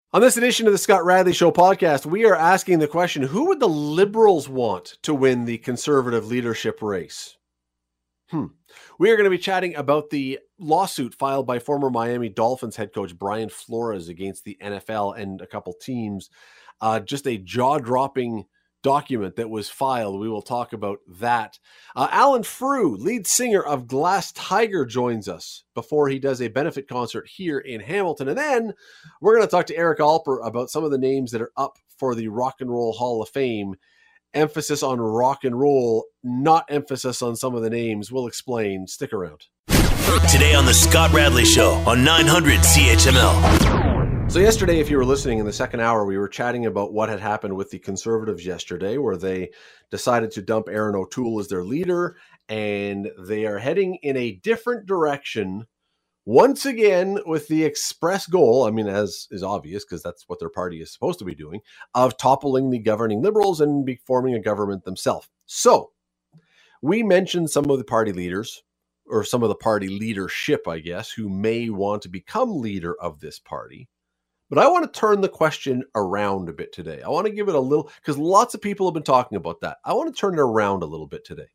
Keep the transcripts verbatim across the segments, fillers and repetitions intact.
On this edition of the Scott Radley Show podcast, we are asking the question, who would the Liberals want to win the Conservative leadership race? Hmm. We are going to be chatting about the lawsuit filed by former Miami Dolphins head coach Brian Flores against the N F L and a couple teams. Uh, just a jaw-dropping document that was filed. We will talk about that. Uh, Alan Frew, lead singer of Glass Tiger, joins us before he does a benefit concert here in Hamilton. And then we're going to talk to Eric Alper about some of the names that are up for the Rock and Roll Hall of Fame. Emphasis on rock and roll, not emphasis on some of the names. We'll explain. Stick around. Today on the Scott Radley Show on nine hundred C H M L. So yesterday, if you were listening in the second hour, we were chatting about what had happened with the Conservatives yesterday, where they decided to dump Aaron O'Toole as their leader, and they are heading in a different direction once again with the express goal, I mean, as is obvious, because that's what their party is supposed to be doing, of toppling the governing Liberals and be forming a government themselves. So we mentioned some of the party leaders, or some of the party leadership, I guess, who may want to become leader of this party. But I want to turn the question around a bit today. I want to give it a little, because lots of people have been talking about that. I want to turn it around a little bit today.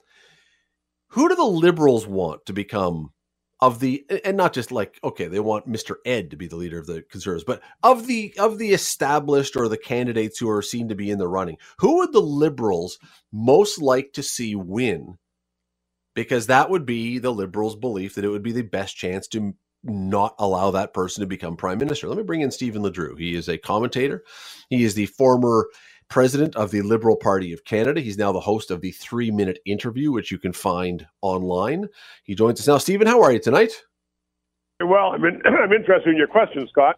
Who do the Liberals want to become of the, and not just like, okay, they want Mister Ed to be the leader of the Conservatives, but of the of the established or the candidates who are seen to be in the running, who would the Liberals most like to see win? Because that would be the Liberals' belief that it would be the best chance to not allow that person to become prime minister. Let me bring in Stephen LeDrew. He is a commentator. He is the former president of the Liberal Party of Canada. He's now the host of the Three Minute Interview, which you can find online. He joins us now. Stephen, how are you tonight? Well, I'm, in, I'm interested in your question, Scott.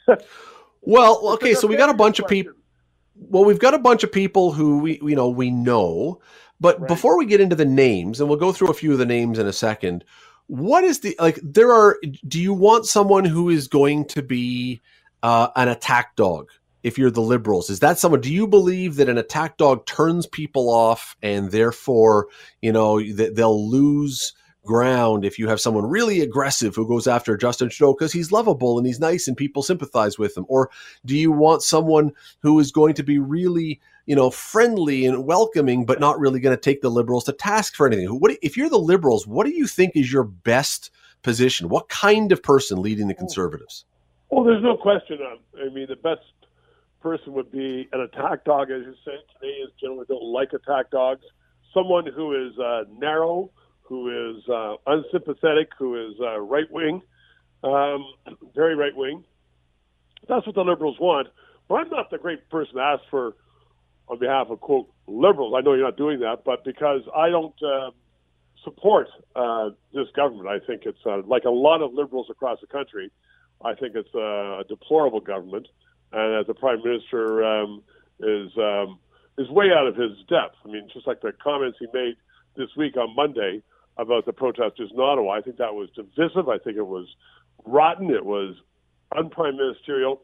Well, okay, so we got a bunch of people. Well, we've got a bunch of people who we, you know, we know. But right. Before we get into the names, and we'll go through a few of the names in a second, what is the, like, there are, do you want someone who is going to be uh, an attack dog if you're the Liberals? Is that someone, do you believe that an attack dog turns people off and therefore, you know, that they'll lose ground if you have someone really aggressive who goes after Justin Trudeau because he's lovable and he's nice and people sympathize with him? Or do you want someone who is going to be really, you know, friendly and welcoming, but not really going to take the Liberals to task for anything? What, if you're the Liberals, what do you think is your best position? What kind of person leading the Conservatives? Well, there's no question. Of, I mean, the best person would be an attack dog, as you say. Canadians generally don't like attack dogs. Someone who is uh, narrow, who is uh, unsympathetic, who is uh, right-wing, um, very right-wing. That's what the Liberals want. But I'm not the great person to ask for on behalf of, quote, Liberals. I know you're not doing that, but because I don't uh, support uh, this government. I think it's, uh, like a lot of Liberals across the country, I think it's a deplorable government. And as the Prime Minister um, is um, is way out of his depth. I mean, just like the comments he made this week on Monday about the protesters in Ottawa, I think that was divisive. I think it was rotten. It was un-prime ministerial.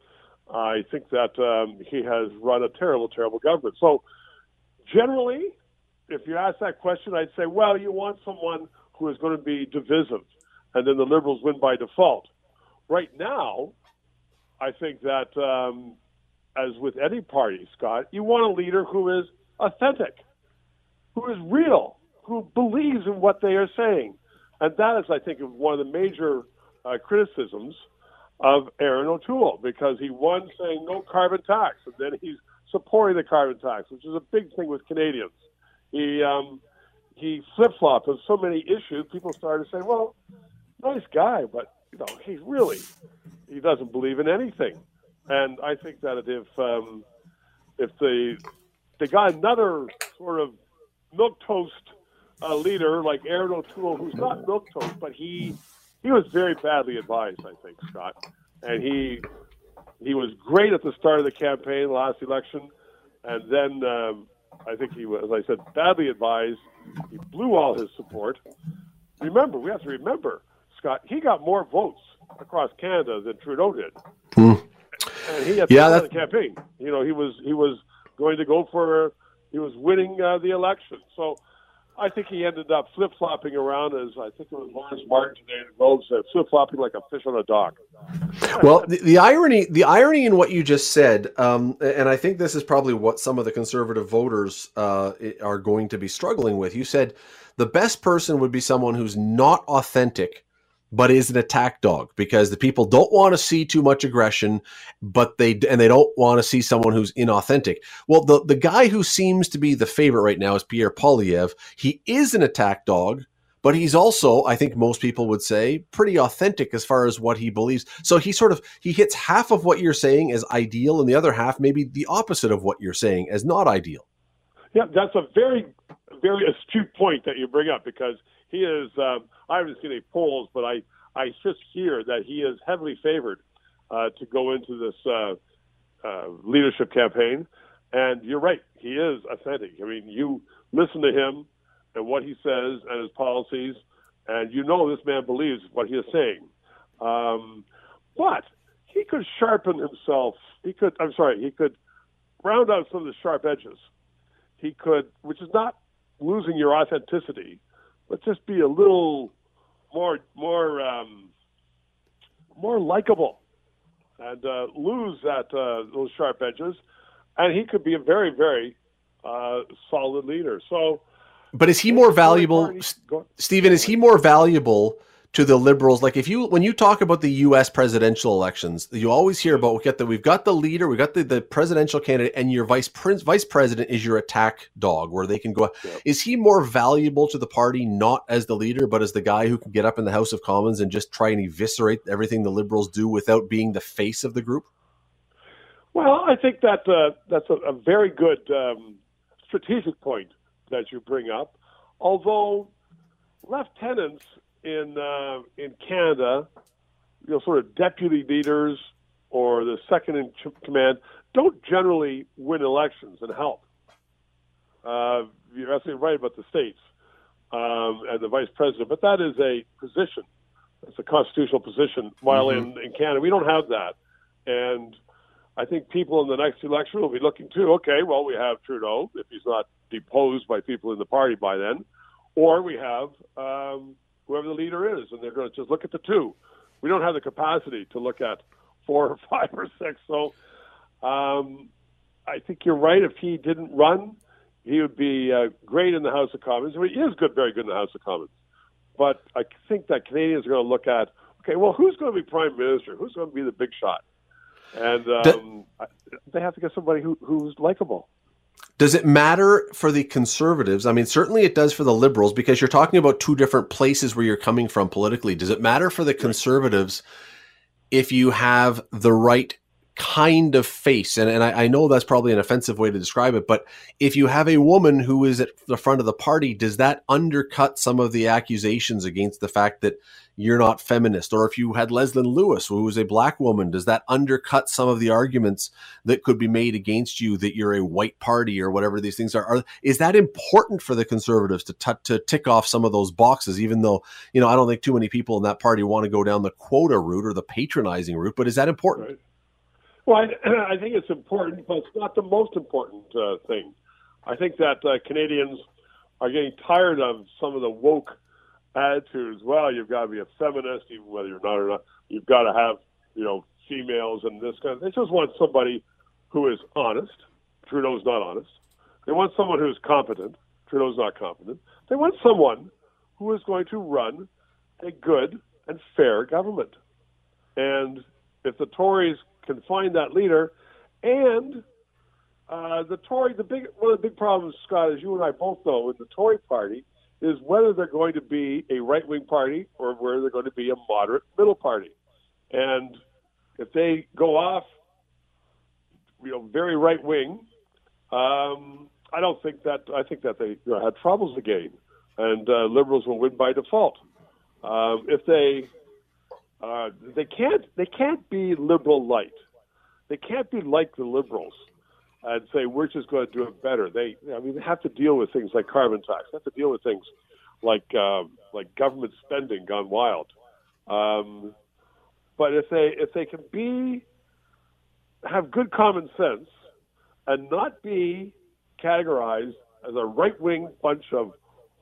I think that um, he has run a terrible, terrible government. So generally, if you ask that question, I'd say, well, you want someone who is going to be divisive, and then the Liberals win by default. Right now, I think that, um, as with any party, Scott, you want a leader who is authentic, who is real, who believes in what they are saying. And that is, I think, one of the major uh, criticisms of Aaron O'Toole, because he won saying no carbon tax, and then he's supporting the carbon tax, which is a big thing with Canadians. He um, he flip-flopped on so many issues. People started to say, well, nice guy, but you know, he's really, he doesn't believe in anything. And I think that if um, if they they got another sort of milquetoast uh, leader like Aaron O'Toole, who's not milquetoast, but he he was very badly advised, I think, Scott. And he he was great at the start of the campaign, the last election, and then um, I think he was, as I said, badly advised. He blew all his support. Remember, we have to remember, Scott, he got more votes across Canada than Trudeau did. Mm. And he had yeah, the campaign. You know, he was he was going to go for, he was winning uh, the election. So I think he ended up flip-flopping around, as I think it was Lawrence Martin today in the Globe said, flip-flopping like a fish on a dock. Well, the, the irony, the irony in what you just said, um, and I think this is probably what some of the conservative voters uh, are going to be struggling with. You said the best person would be someone who's not authentic, but is an attack dog, because the people don't want to see too much aggression, but they and they don't want to see someone who's inauthentic. Well, the, the guy who seems to be the favorite right now is Pierre Poilievre. He is an attack dog, but he's also, I think most people would say, pretty authentic as far as what he believes. So he sort of, he hits half of what you're saying as ideal, and the other half maybe the opposite of what you're saying as not ideal. Yeah, that's a very, very astute point that you bring up, because he is, um, I haven't seen any polls, but I, I just hear that he is heavily favored uh, to go into this uh, uh, leadership campaign. And you're right, he is authentic. I mean, you listen to him and what he says and his policies, and you know this man believes what he is saying. Um, but he could sharpen himself. He could, I'm sorry, he could round out some of the sharp edges. He could, which is not losing your authenticity, but just be a little more, more, um, more likable, and uh, lose that uh, those sharp edges, and he could be a very, very uh, solid leader. So, but is he more valuable, Stephen? Is he more valuable to the Liberals? Like, if you, when you talk about the U S presidential elections, you always hear about, we get the, we've got the leader, we've got the, the presidential candidate, and your vice prince, vice president is your attack dog, where they can go. Yep. Is he more valuable to the party, not as the leader, but as the guy who can get up in the House of Commons and just try and eviscerate everything the Liberals do without being the face of the group? Well, I think that uh, that's a, a very good um, strategic point that you bring up. Although lieutenants in uh, in Canada, you know, sort of deputy leaders or the second in command, don't generally win elections and help. Uh, you're absolutely right about the states um, and the vice president, but that is a position. It's a constitutional position. While mm-hmm. in, in Canada, we don't have that. And I think people in the next election will be looking to, okay, well, we have Trudeau, if he's not deposed by people in the party by then, or we have um, whoever the leader is, and they're going to just look at the two. We don't have the capacity to look at four or five or six. So um, I think you're right. If he didn't run, he would be uh, great in the House of Commons. I mean, he is good, very good in the House of Commons. But I think that Canadians are going to look at, okay, well, who's going to be prime minister? Who's going to be the big shot? And um, they have to get somebody who, who's likable. Does it matter for the Conservatives? I mean, certainly it does for the Liberals, because you're talking about two different places where you're coming from politically. Does it matter for the Conservatives if you have the right kind of face? And, and I, I know that's probably an offensive way to describe it, but if you have a woman who is at the front of the party, does that undercut some of the accusations against the fact that you're not feminist? Or if you had Leslyn Lewis, who was a black woman, does that undercut some of the arguments that could be made against you that you're a white party or whatever these things are? are is that important for the Conservatives to t- to tick off some of those boxes, even though, you know, I don't think too many people in that party want to go down the quota route or the patronizing route, but is that important? Right. Well, I, I think it's important, but it's not the most important uh, thing. I think that uh, Canadians are getting tired of some of the woke attitudes. Well, you've got to be a feminist, even whether you're not or not. You've got to have, you know, females and this kind of. They just want somebody who is honest. Trudeau's not honest. They want someone who's competent. Trudeau's not competent. They want someone who is going to run a good and fair government. And if the Tories can find that leader, and uh, the Tory, the big one of the big problems, Scott, as you and I both know, with the Tory party is whether they're going to be a right-wing party or whether they're going to be a moderate middle party. And if they go off, you know, very right-wing, um, I don't think that. I think that they you know, had troubles again, and uh, Liberals will win by default. Um, if they Uh, they can't. They can't be liberal light. They can't be like the Liberals and say we're just going to do it better. They, I mean, they have to deal with things like carbon tax. They have to deal with things like uh, like government spending gone wild. Um, but if they if they can be have good common sense and not be categorized as a right wing bunch of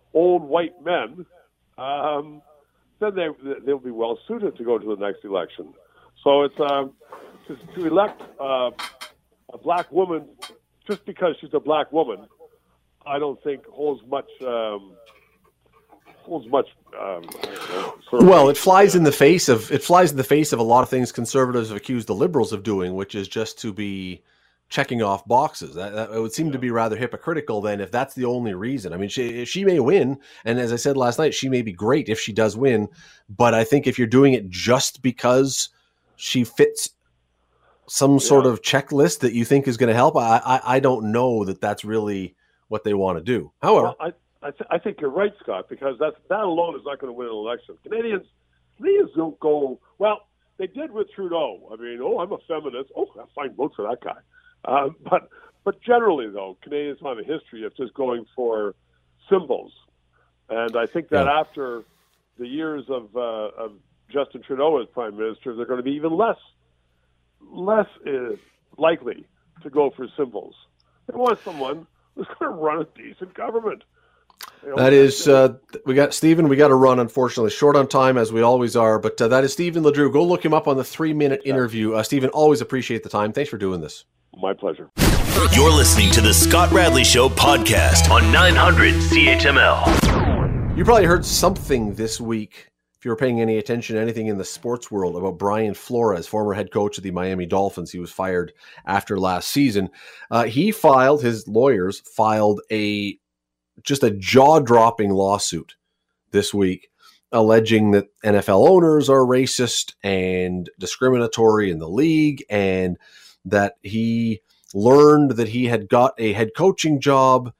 old white men, um, then they they'll be well suited to go to the next election. So it's um, to, to elect uh, a black woman just because she's a black woman, I don't think holds much um, holds much. Um, sort of well, it flies in the face of it flies in the face of a lot of things conservatives have accused the liberals of doing, which is just to be checking off boxes. That, that it would seem yeah. to be rather hypocritical then if that's the only reason. I mean, she she may win, and as I said last night, she may be great if she does win. But I think if you're doing it just because she fits some yeah. sort of checklist that you think is going to help, I, I I don't know that that's really what they want to do. However, well, I I, th- I think you're right, Scott, because that's that alone is not going to win an election. Canadians Canadians don't go well. They did with Trudeau. I mean, oh, I'm a feminist. Oh, I find vote for that guy. Uh, but but generally, though, Canadians have a history of just going for symbols, and I think that yeah. after the years of uh, of Justin Trudeau as Prime Minister, they're going to be even less less uh, likely to go for symbols. They want someone who's going to run a decent government. You know, that is, uh, we got Stephen. We got to run, unfortunately, short on time as we always are. But uh, that is Stephen LeDrew. Go look him up on the three-minute yeah. interview. Uh, Stephen, always appreciate the time. Thanks for doing this. My pleasure. You're listening to the Scott Radley Show podcast on nine hundred C H M L. You probably heard something this week, if you were paying any attention to anything in the sports world, about Brian Flores, former head coach of the Miami Dolphins. He was fired after last season. Uh, he filed, his lawyers filed a just a jaw-dropping lawsuit this week, alleging that N F L owners are racist and discriminatory in the league, and that he learned that he had got a head coaching job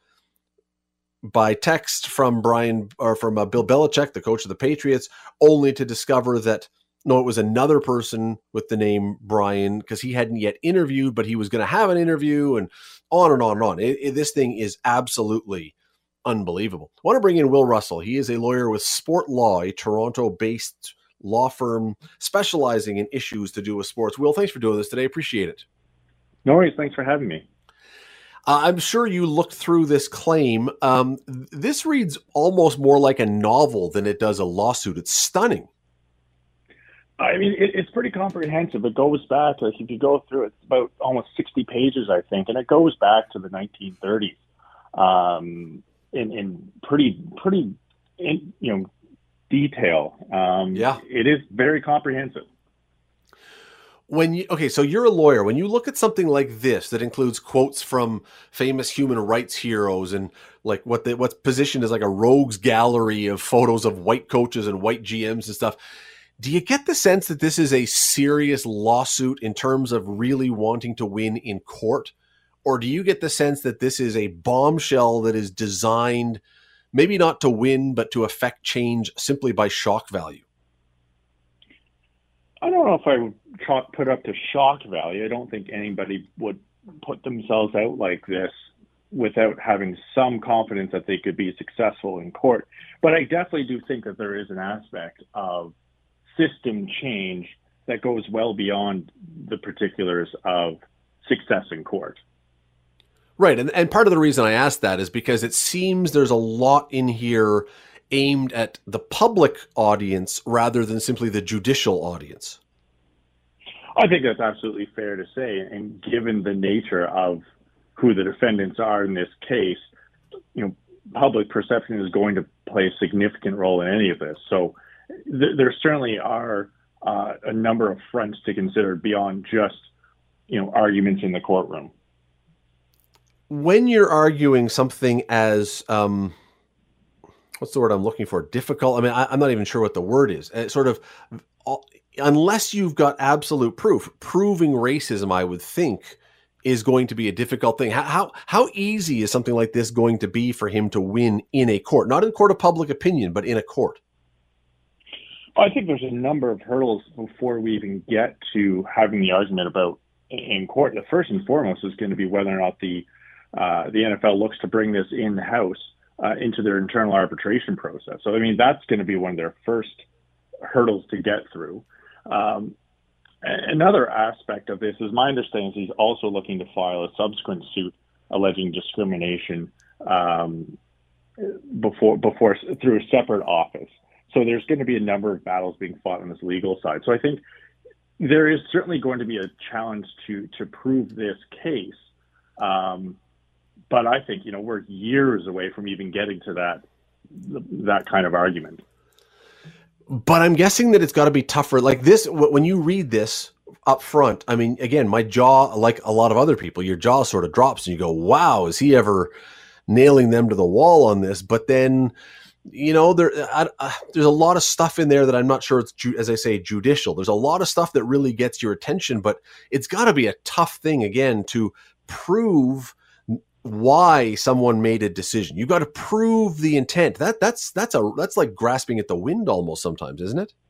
by text from Brian or from uh, Bill Belichick, the coach of the Patriots, only to discover that no, it was another person with the name Brian, because he hadn't yet interviewed, but he was going to have an interview, and on and on and on. It, it, this thing is absolutely unbelievable. I want to bring in Will Russell. He is a lawyer with Sport Law, a Toronto-based law firm specializing in issues to do with sports. Will, thanks for doing this today. Appreciate it. No worries. Thanks for having me. Uh, I'm sure you looked through this claim. Um, this reads almost more like a novel than it does a lawsuit. It's stunning. I mean, it, it's pretty comprehensive. It goes back, like if you go through it, it's about almost sixty pages, I think, and it goes back to the nineteen thirties. Um, in, in pretty, pretty, in, you know, detail. Um, yeah. It is very comprehensive. When you, okay, so you're a lawyer. When you look at something like this that includes quotes from famous human rights heroes and like what the, what's positioned as like a rogues gallery of photos of white coaches and white G Ms and stuff, do you get the sense that this is a serious lawsuit in terms of really wanting to win in court? Or do you get the sense that this is a bombshell that is designed maybe not to win, but to affect change simply by shock value? I don't know if I would chalk, put up to shock value. I don't think anybody would put themselves out like this without having some confidence that they could be successful in court. But I definitely do think that there is an aspect of system change that goes well beyond the particulars of success in court. Right. And, and part of the reason I asked that is because it seems there's a lot in here aimed at the public audience rather than simply the judicial audience. I think that's absolutely fair to say. And given the nature of who the defendants are in this case, you know, public perception is going to play a significant role in any of this. So th- there certainly are uh, a number of fronts to consider beyond just, you know, arguments in the courtroom. When you're arguing something as, um, what's the word I'm looking for? Difficult. I mean, I, I'm not even sure what the word is. It's sort of, unless you've got absolute proof, proving racism, I would think, is going to be a difficult thing. How, how how easy is something like this going to be for him to win in a court? Not in a court of public opinion, but in a court. I think there's a number of hurdles before we even get to having the argument about in court. The first and foremost is going to be whether or not the uh, the N F L looks to bring this in-house uh, into their internal arbitration process. So, I mean, that's going to be one of their first hurdles to get through. Um, another aspect of this is my understanding is he's also looking to file a subsequent suit alleging discrimination um, before before through a separate office. So there's going to be a number of battles being fought on this legal side. So I think there is certainly going to be a challenge to to prove this case. Um, but I think, you know, we're years away from even getting to that that kind of argument. But I'm guessing that it's got to be tougher. Like this, when you read this up front, I mean, again, my jaw, like a lot of other people, your jaw sort of drops and you go, wow, is he ever nailing them to the wall on this? But then, you know, there I, I, there's a lot of stuff in there that I'm not sure it's, ju- as I say, judicial. There's a lot of stuff that really gets your attention, but it's got to be a tough thing, again, to prove why someone made a decision. You've got to prove the intent. That that's that's a that's like grasping at the wind almost sometimes, isn't it?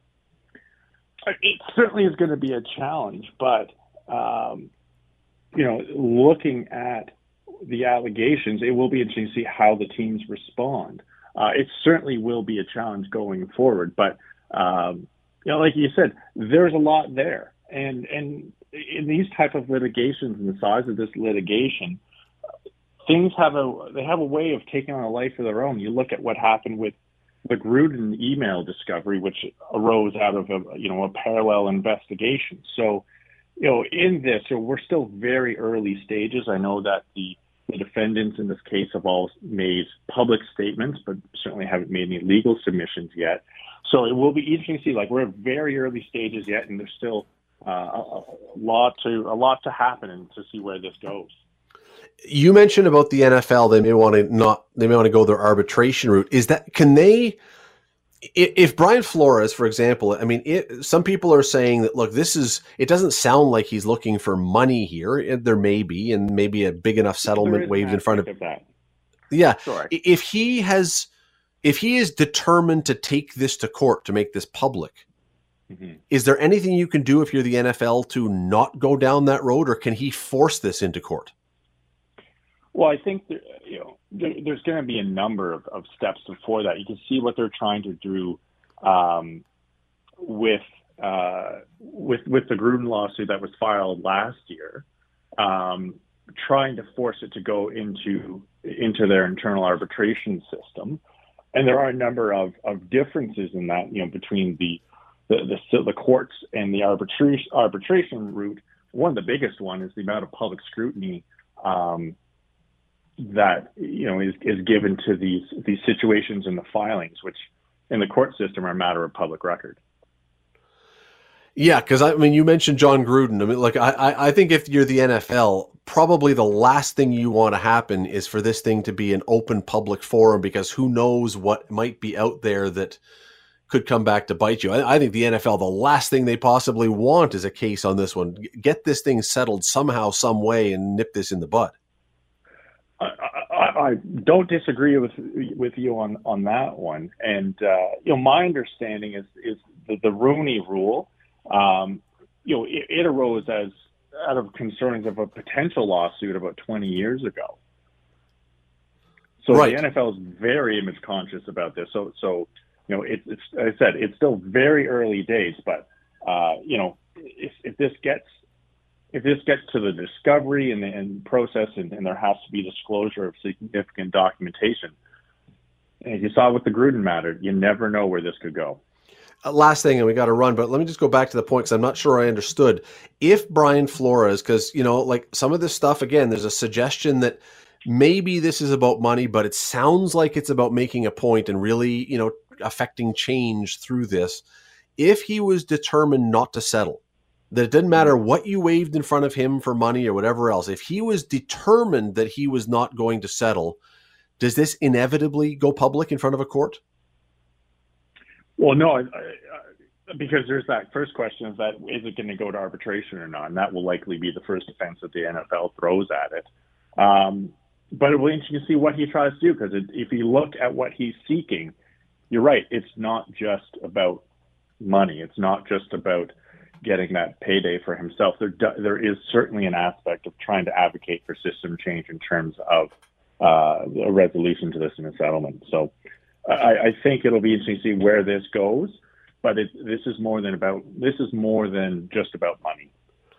It certainly is going to be a challenge, but um, you know, looking at the allegations, it will be interesting to see how the teams respond. Uh, it certainly will be a challenge going forward, but um, you know, like you said, there's a lot there, and and in these type of litigations and the size of this litigation, things have a they have a way of taking on a life of their own. You look at what happened with the Gruden email discovery, which arose out of a you know a parallel investigation. So, you know, in this, so we're still very early stages. I know that the the defendants in this case have all made public statements, but certainly haven't made any legal submissions yet. So it will be interesting to see. Like, we're at very early stages yet, and there's still uh, a, a lot to a lot to happen, and to see where this goes. You mentioned about the N F L. They may want to not. They may want to go their arbitration route. Is that can they? If Brian Flores, for example, I mean, it, some people are saying that, look, this is. It doesn't sound like he's looking for money here. There may be, and maybe a big enough settlement waived in front of, of that. Yeah, sure. If he has, if he is determined to take this to court to make this public, mm-hmm. is there anything you can do if you're the N F L to not go down that road, or can he force this into court? Well, I think there, you know there, there's going to be a number of, of steps before that. You can see what they're trying to do um, with uh, with with the Gruden lawsuit that was filed last year, um, trying to force it to go into into their internal arbitration system. And there are a number of, of differences in that, you know, between the the, the the courts and the arbitration arbitration route. One of the biggest one is the amount of public scrutiny Um, that you know is, is given to these these situations in the filings, which in the court system are a matter of public record. Yeah, because I mean, you mentioned John Gruden. I mean, like I, I think if you're the N F L, probably the last thing you want to happen is for this thing to be an open public forum, because who knows what might be out there that could come back to bite you. I, I think the N F L, the last thing they possibly want is a case on this one. Get this thing settled somehow, some way, and nip this in the bud. I, I, I don't disagree with with you on, on that one, and uh, you know my understanding is is the, the Rooney Rule. Um, you know it, it arose as out of concerns of a potential lawsuit about twenty years ago. So right. The N F L is very image conscious about this. So so you know it, it's as I said, it's still very early days, but uh, you know if, if this gets If this gets to the discovery and the and process, and, and there has to be disclosure of significant documentation, and as you saw with the Gruden matter, you never know where this could go. Uh, last thing, and we got to run, but let me just go back to the point, because I'm not sure I understood. If Brian Flores, because, you know, like some of this stuff, again, there's a suggestion that maybe this is about money, but it sounds like it's about making a point and really, you know, affecting change through this. If he was determined not to settle, that it didn't matter what you waved in front of him for money or whatever else, if he was determined that he was not going to settle, does this inevitably go public in front of a court? Well, no, I, I, because there's that first question of that, is it going to go to arbitration or not? And that will likely be the first defense that the N F L throws at it. Um, but it will be interesting to see what he tries to do, because if you look at what he's seeking, you're right, it's not just about money. It's not just about getting that payday for himself. There, there is certainly an aspect of trying to advocate for system change in terms of uh, a resolution to this in a settlement. So I, I think it'll be interesting to see where this goes, but it, this is more than about, this is more than just about money.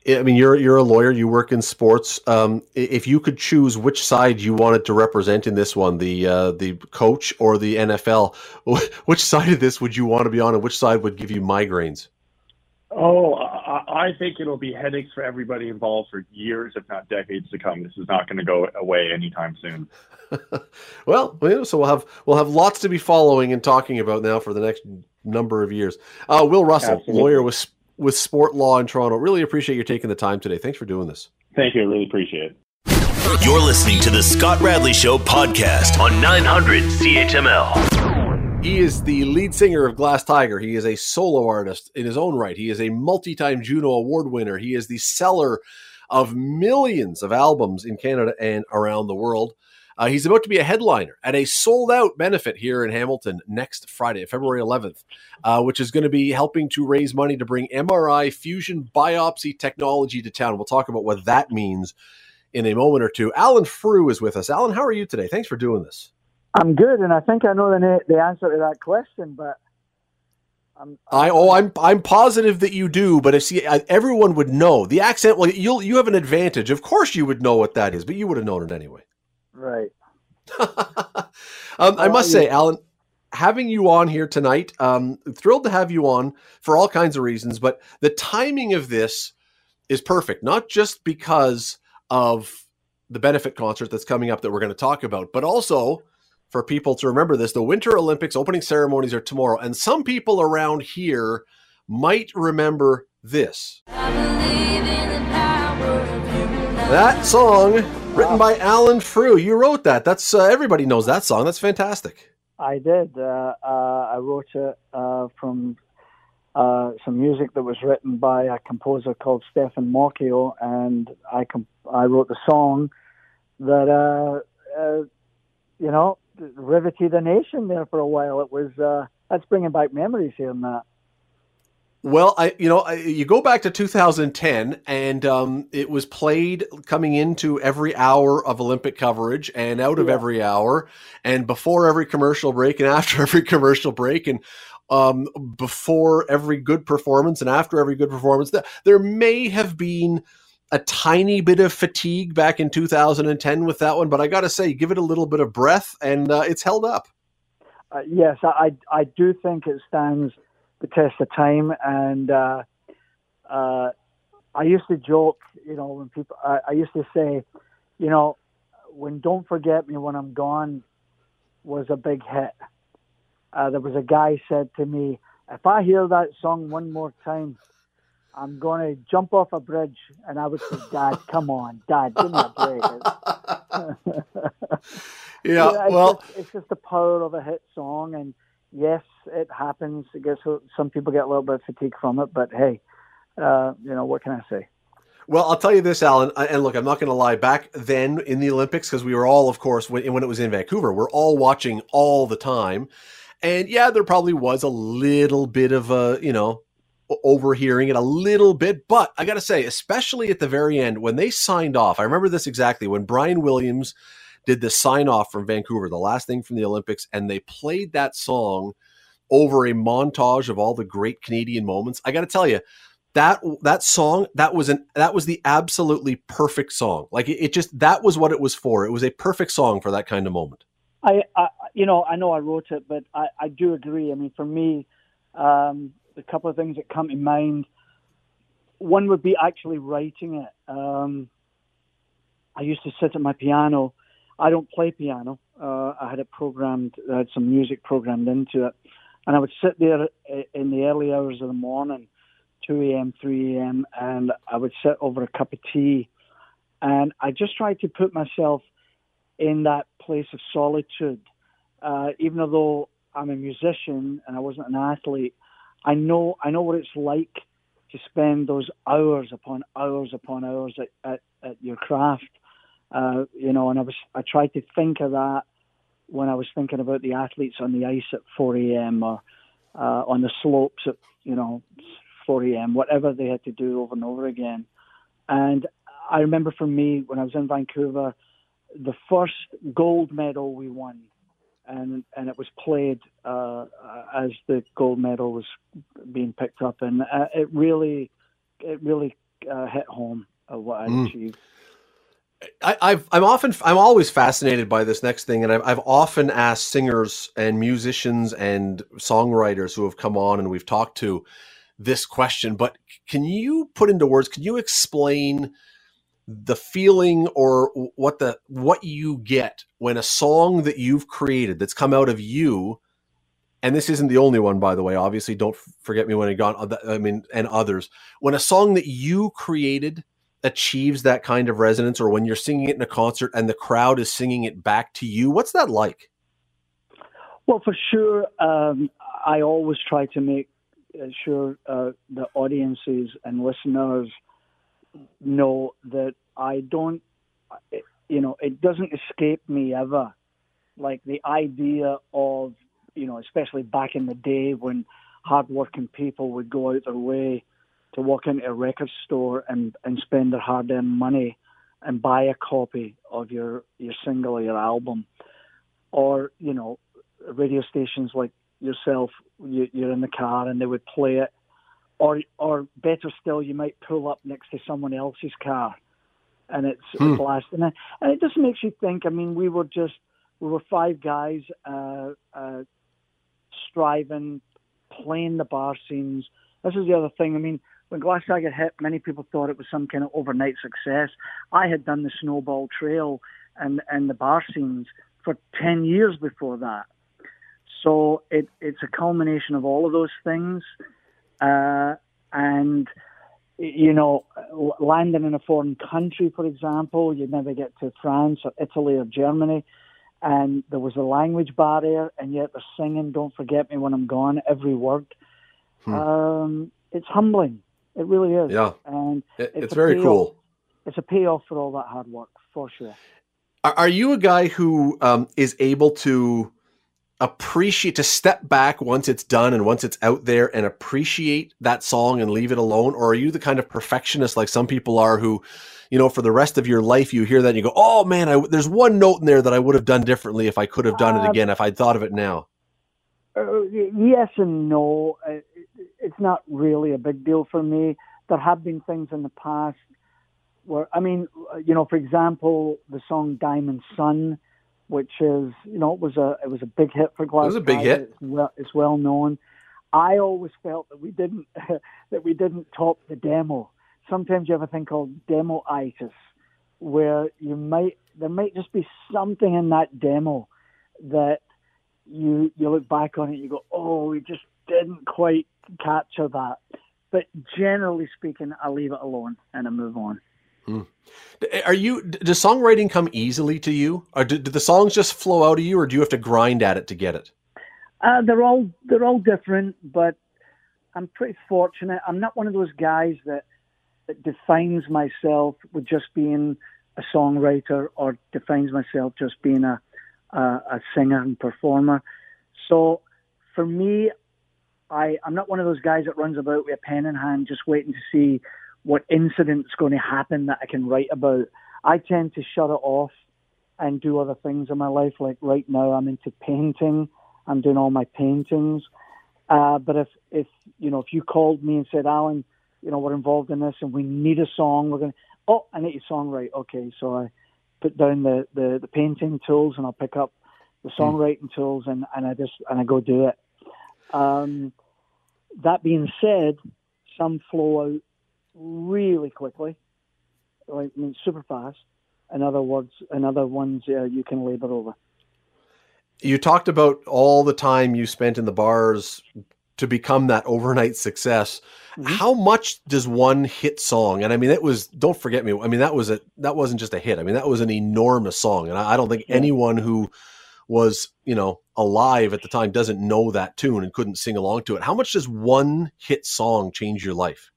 I mean, you're you're a lawyer. You work in sports. Um, if you could choose which side you wanted to represent in this one, the uh, the coach or the N F L, which side of this would you want to be on, and which side would give you migraines? Oh, I, I think it'll be headaches for everybody involved for years, if not decades to come. This is not going to go away anytime soon. Well, so we'll have we'll have lots to be following and talking about now for the next number of years. Uh, Will Russell, Absolutely. lawyer with with Sport Law in Toronto. Really appreciate you taking the time today. Thanks for doing this. Thank you. I really appreciate it. You're listening to the Scott Radley Show podcast on nine hundred C H M L. He is the lead singer of Glass Tiger. He is a solo artist in his own right. He is a multi-time Juno Award winner. He is the seller of millions of albums in Canada and around the world. Uh, he's about to be a headliner at a sold-out benefit here in Hamilton next Friday, February eleventh, uh, which is going to be helping to raise money to bring M R I fusion biopsy technology to town. We'll talk about what that means in a moment or two. Alan Frew is with us. Alan, how are you today? Thanks for doing this. I'm good, and I think I know the the answer to that question, but I'm, I'm I oh I'm I'm positive that you do, but if see everyone would know the accent. Well, you'll you have an advantage. Of course, you would know what that is, but you would have known it anyway. Right. um, I must say, Alan, having you on here tonight, um, thrilled to have you on for all kinds of reasons, but the timing of this is perfect, not just because of the benefit concert that's coming up that we're going to talk about, but also for people to remember this. The Winter Olympics opening ceremonies are tomorrow, and some people around here might remember this. That song, written by Alan Frew. You wrote that. That's uh, everybody knows that song. That's fantastic. I did. Uh, uh, I wrote it uh, from uh, some music that was written by a composer called Stefan Mocchio, and I comp- I wrote the song that uh, uh, you know riveted the nation there for a while. It was uh, that's bringing back memories here and that. Well, I you know I, you go back to two thousand ten, and um, it was played coming into every hour of Olympic coverage and out of Yeah. every hour, and before every commercial break and after every commercial break, and um, before every good performance and after every good performance. There may have been a tiny bit of fatigue back in two thousand ten with that one, but I got to say, give it a little bit of breath, and uh, it's held up. Uh, yes, I, I do think it stands the test of time, and uh, uh, I used to joke, you know, when people, I, I used to say, you know, when "Don't Forget Me When I'm Gone" was a big hit, uh, there was a guy said to me, if I hear that song one more time, I'm going to jump off a bridge. And I would say, Dad, come on, Dad, give me a break. Yeah, yeah, it's well, just, it's just the power of a hit song, and yes, it happens. I guess some people get a little bit of fatigue from it, but hey, uh, you know, what can I say? Well, I'll tell you this, Alan, and look, I'm not going to lie. Back then in the Olympics, because we were all, of course, when, when it was in Vancouver, we're all watching all the time. And yeah, there probably was a little bit of a, you know, overhearing it a little bit. But I got to say, especially at the very end, when they signed off, I remember this exactly, when Brian Williams did the sign off from Vancouver, the last thing from the Olympics, and they played that song over a montage of all the great Canadian moments. I got to tell you, that that song, that was an that was the absolutely perfect song. Like it, it just that was what it was for. It was a perfect song for that kind of moment. I, I you know, I know I wrote it, but I, I do agree. I mean, for me, um, a couple of things that come to mind. One would be actually writing it. Um, I used to sit at my piano. I don't play piano. Uh, I had it programmed, I had some music programmed into it. And I would sit there in the early hours of the morning, two a.m., three a.m., and I would sit over a cup of tea. And I just tried to put myself in that place of solitude. Uh, even though I'm a musician and I wasn't an athlete, I know I know what it's like to spend those hours upon hours upon hours at, at, at your craft. Uh, you know, and I was I tried to think of that when I was thinking about the athletes on the ice at four a.m. or uh, on the slopes at, you know, four a.m., whatever they had to do over and over again. And I remember for me, when I was in Vancouver, the first gold medal we won, and and it was played uh, as the gold medal was being picked up, and uh, it really, it really uh, hit home of what I'd Mm. achieved. I, I've, I'm often, I'm always fascinated by this next thing, and I've, I've often asked singers and musicians and songwriters who have come on and we've talked to this question. But can you put into words? Can you explain the feeling or what the what you get when a song that you've created that's come out of you? And this isn't the only one, by the way. Obviously, don't forget me when it gone. I mean, and others. When a song that you created achieves that kind of resonance, or when you're singing it in a concert and the crowd is singing it back to you, what's that like? Well, for sure, um, I always try to make sure uh, the audiences and listeners know that I don't, you know, it doesn't escape me ever. Like the idea of, you know, especially back in the day when hardworking people would go out their way to walk into a record store and, and spend their hard-earned money and buy a copy of your, your single or your album. Or, you know, radio stations like yourself, you, you're in the car and they would play it. Or, or better still, you might pull up next to someone else's car and it's Hmm. blasting it. And it just makes you think, I mean, we were just, we were five guys uh, uh, striving, playing the bar scenes. This is the other thing. I mean, when Glass Tiger hit, many people thought it was some kind of overnight success. I had done the Snowball Trail and, and the bar scenes for ten years before that. So it, it's a culmination of all of those things. Uh, and, you know, landing in a foreign country, for example, you'd never get to France or Italy or Germany. And there was a language barrier, and yet they're singing "Don't Forget Me When I'm Gone" every word. Hmm. Um, it's humbling. It really is. Yeah. And It, it's it's a very payoff. cool. It's a payoff for all that hard work, for sure. Are, are you a guy who um, is able to appreciate, to step back once it's done and once it's out there and appreciate that song and leave it alone? Or are you the kind of perfectionist like some people are who, you know, for the rest of your life, you hear that and you go, oh man, I, there's one note in there that I would have done differently if I could have done it Um, again, if I'd thought of it now? Uh, yes and no. Uh, it's not really a big deal for me. There have been things in the past where, I mean, you know, for example, the song "Diamond Sun," which is, you know, it was a it was a big hit for Glass It was a big Tiger. hit. It's well, it's well known. I always felt that we didn't that we didn't top the demo. Sometimes you have a thing called demo-itis, where you might there might just be something in that demo that you you look back on it, you go, oh, we just didn't quite capture that. But generally speaking, I leave it alone and I move on. Hmm. Are you, does songwriting come easily to you? Or do, do the songs just flow out of you, or do you have to grind at it to get it? Uh, they're all they're all different, but I'm pretty fortunate. I'm not one of those guys that that defines myself with just being a songwriter or defines myself just being a a, a singer and performer. So for me, I, I'm not one of those guys that runs about with a pen in hand just waiting to see what incident's going to happen that I can write about. I tend to shut it off and do other things in my life. Like right now, I'm into painting. I'm doing all my paintings. Uh, but if, if, you know, if you called me and said, Alan, you know, we're involved in this and we need a song, we're going to, oh, I need you to songwrite. Okay. So I put down the, the, the painting tools and I'll pick up the songwriting mm. tools and, and I just, and I go do it. Um, that being said, some flow out really quickly, like I mean, super fast. In other words, in other ones, uh, you can labor over. You talked about all the time you spent in the bars to become that overnight success. Mm-hmm. How much does one hit song? And I mean, it was, don't forget me. I mean, that was a, that wasn't just a hit. I mean, that was an enormous song. And I, I don't think yeah. anyone who was, you know, alive at the time doesn't know that tune and couldn't sing along to it. How much does one hit song change your life?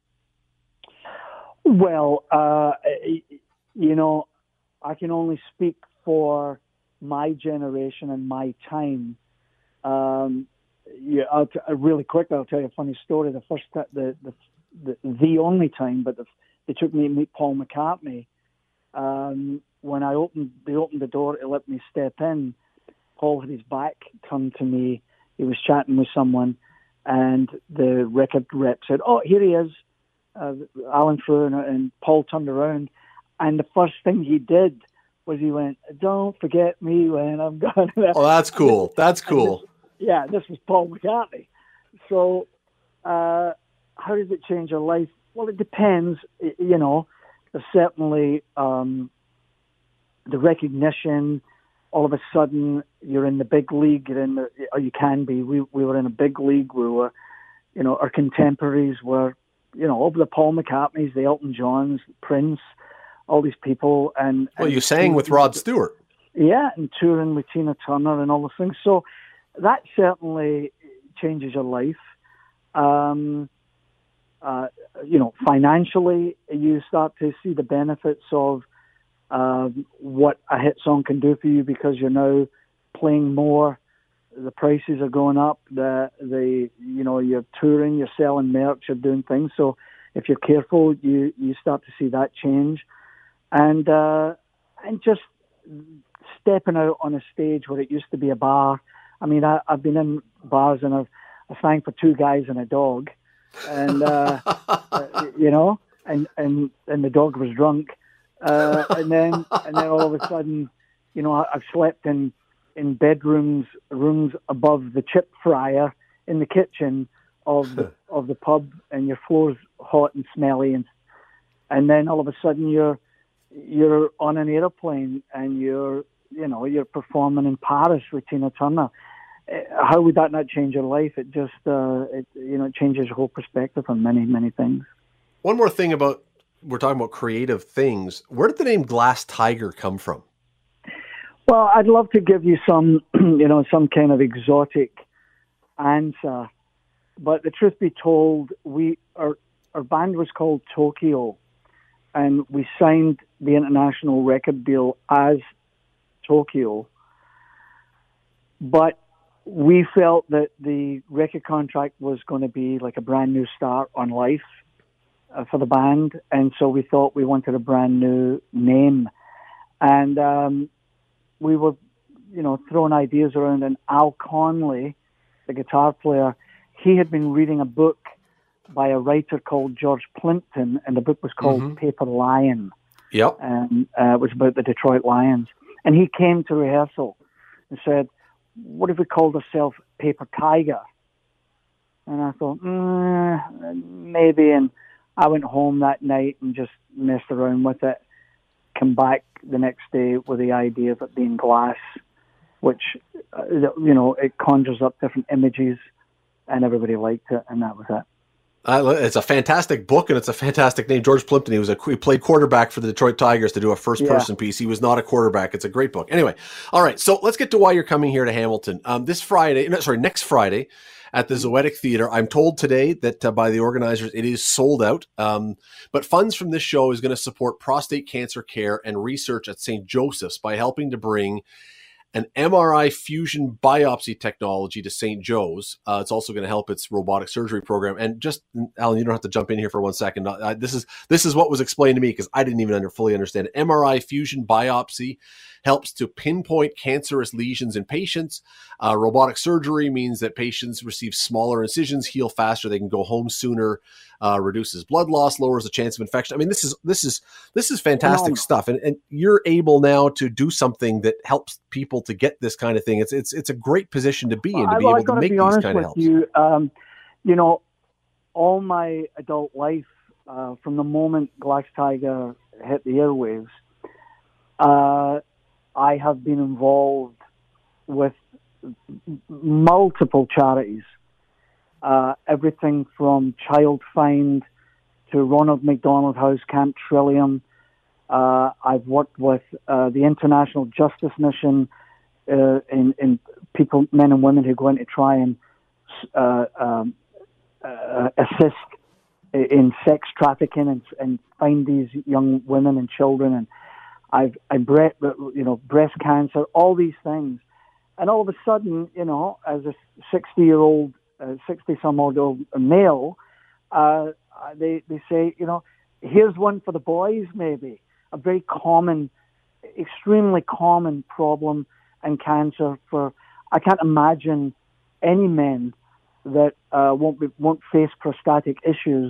Well, uh, you know, I can only speak for my generation and my time. Um, yeah, I'll t- really quick, I'll tell you a funny story. The first, t- the, the the the only time, but the, they took me to meet Paul McCartney. Um, when I opened, they opened the door to let me step in. Paul had his back turned to me. He was chatting with someone, and the record rep said, "Oh, here he is." uh, Alan Frew and, and Paul turned around, and the first thing he did was he went, "Don't forget me when I'm gone." Oh, that's cool. That's cool. This, yeah, this was Paul McCartney. So, uh, how does it change your life? Well, it depends. You know, there's certainly um, the recognition. All of a sudden, you're in the big league. You're in the, or you can be. We we were in a big league. We were, you know, our contemporaries were, you know, over the Paul McCartneys, the Elton Johns, Prince, all these people. And well, and you sang with Rod Stewart. Yeah, and touring with Tina Turner and all those things. So that certainly changes your life. Um, uh, you know, financially, you start to see the benefits of um, what a hit song can do for you because you're now playing more. The prices are going up. The the you know you're touring, you're selling merch, you're doing things. So if you're careful, you you start to see that change, and uh, and just stepping out on a stage where it used to be a bar. I mean, I, I've been in bars and I've I sang for two guys and a dog, and uh, uh, you know, and, and and the dog was drunk, uh, and then and then all of a sudden, you know, I, I've slept in. in bedrooms, rooms above the chip fryer in the kitchen of the of the pub, and your floor's hot and smelly, and and then all of a sudden you're you're on an airplane and you're you know you're performing in Paris with Tina Turner. How would that not change your life? It just uh, it you know it changes your whole perspective on many many things. One more thing about we're talking about creative things. Where did the name Glass Tiger come from? Well, I'd love to give you some, you know, some kind of exotic answer, but the truth be told, we our our band was called Tokyo, and we signed the international record deal as Tokyo. But we felt that the record contract was going to be like a brand new start on life uh, for the band, and so we thought we wanted a brand new name, and. Um, We were, you know, throwing ideas around, and Al Conley, the guitar player, he had been reading a book by a writer called George Plimpton, and the book was called mm-hmm. Paper Lion. Yep. And uh, it was about the Detroit Lions. And he came to rehearsal and said, "What if we called ourselves Paper Tiger?" And I thought, mm, maybe. And I went home that night and just messed around with it. Come back the next day with the idea of it being glass, which, uh, you know, it conjures up different images, and everybody liked it, and that was it. Uh, it's a fantastic book, and it's a fantastic name. George Plimpton, he was a he played quarterback for the Detroit Tigers to do a first-person yeah. piece. He was not a quarterback. It's a great book. Anyway, all right, so let's get to why you're coming here to Hamilton. Um, this Friday, no, sorry, next Friday, at the Zoetic Theater. I'm told today that uh, by the organizers, it is sold out. Um, but funds from this show is going to support prostate cancer care and research at Saint Joseph's by helping to bring an M R I fusion biopsy technology to Saint Joe's. Uh, it's also going to help its robotic surgery program. And just, Alan, you don't have to jump in here for one second. Uh, this is this is what was explained to me because I didn't even under, fully understand it. M R I fusion biopsy helps to pinpoint cancerous lesions in patients. Uh, robotic surgery means that patients receive smaller incisions, heal faster, they can go home sooner, uh, reduces blood loss, lowers the chance of infection. I mean, this is this is this is fantastic oh. stuff, and and you're able now to do something that helps people to get this kind of thing. It's it's it's a great position to be in to be well, able to make be these kind of helps. You, um, you know, all my adult life, uh, from the moment Glass Tiger hit the airwaves, uh, I have been involved with multiple charities, uh, everything from Child Find to Ronald McDonald House, Camp Trillium. Uh, I've worked with uh, the International Justice Mission uh, in, in people, men and women who go in to try and uh, um, uh, assist in sex trafficking and, and find these young women and children. And I've, I bre- you know, breast cancer, all these things. And all of a sudden, you know, as a sixty-year-old, uh, sixty-some-odd male, uh, they they say, you know, here's one for the boys, maybe. A very common, extremely common problem and cancer for, I can't imagine any men that uh, won't be, won't face prostatic issues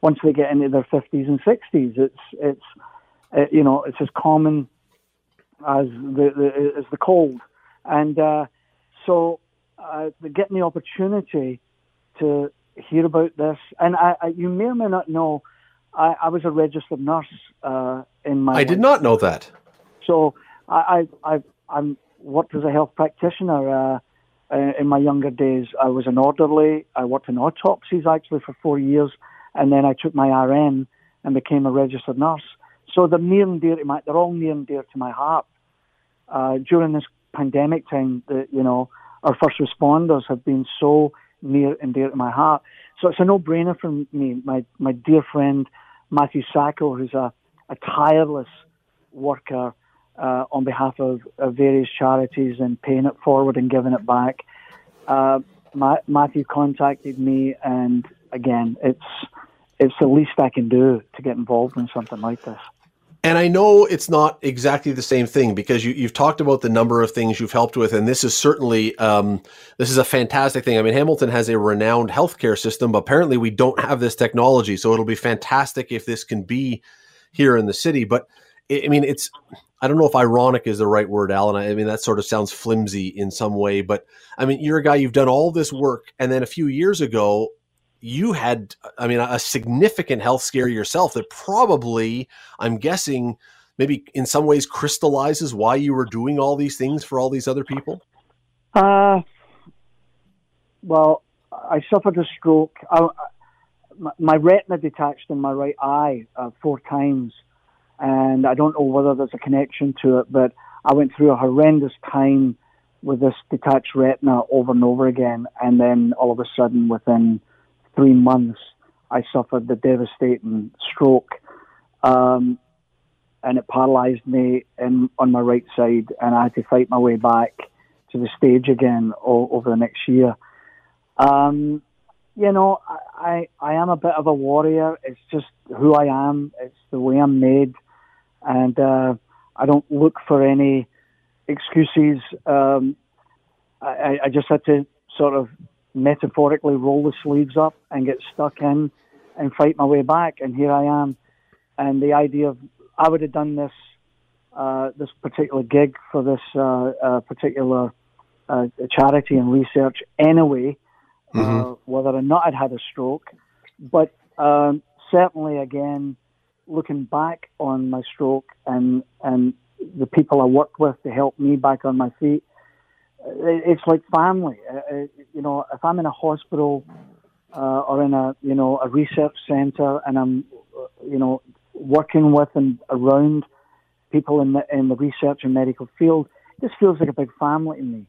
once they get into their fifties and sixties. It's it's uh, you know it's as common as the, the as the cold, and uh, so uh, getting the opportunity to hear about this, and I, I, you may or may not know, I, I was a registered nurse uh, in my. I did not know that. So I I I'm worked as a health practitioner uh, in my younger days. I was an orderly. I worked in autopsies actually for four years, and then I took my R N and became a registered nurse. So they're near and dear to my. They're all near and dear to my heart. Uh, during this pandemic time, that you know, our first responders have been so near and dear to my heart. So it's a no-brainer for me. My my dear friend Matthew Sacco, who's a, a tireless worker uh, on behalf of, of various charities and paying it forward and giving it back. Uh, Ma- Matthew contacted me, and again, it's it's the least I can do to get involved in something like this. And I know it's not exactly the same thing, because you, you've talked about the number of things you've helped with, and this is certainly um, this is a fantastic thing. I mean, Hamilton has a renowned healthcare system, but apparently we don't have this technology, so it'll be fantastic if this can be here in the city. But I mean, it's I don't know if ironic is the right word, Alan. I mean, that sort of sounds flimsy in some way, but I mean, you're a guy, you've done all this work, and then a few years ago, you had, I mean, a significant health scare yourself that probably, I'm guessing, maybe in some ways crystallizes why you were doing all these things for all these other people? Uh, well, I suffered a stroke. I, my, my retina detached in my right eye uh, four times, and I don't know whether there's a connection to it, but I went through a horrendous time with this detached retina over and over again, and then all of a sudden, within three months, I suffered the devastating stroke, um, and it paralyzed me in, on my right side, and I had to fight my way back to the stage again o- over the next year. Um, you know, I, I am a bit of a warrior. It's just who I am. It's the way I'm made, and uh, I don't look for any excuses. Um, I, I just had to sort of metaphorically roll the sleeves up and get stuck in and fight my way back, and here I am. And the idea of I would have done this uh, this particular gig for this uh, uh, particular uh, charity and research anyway, mm-hmm. uh, whether or not I'd had a stroke. But um, certainly, again, looking back on my stroke and and the people I worked with to help me back on my feet, it's like family. Uh, you know, if I'm in a hospital uh, or in a you know a research center, and I'm uh, you know working with and around people in the in the research and medical field, this feels like a big family to me.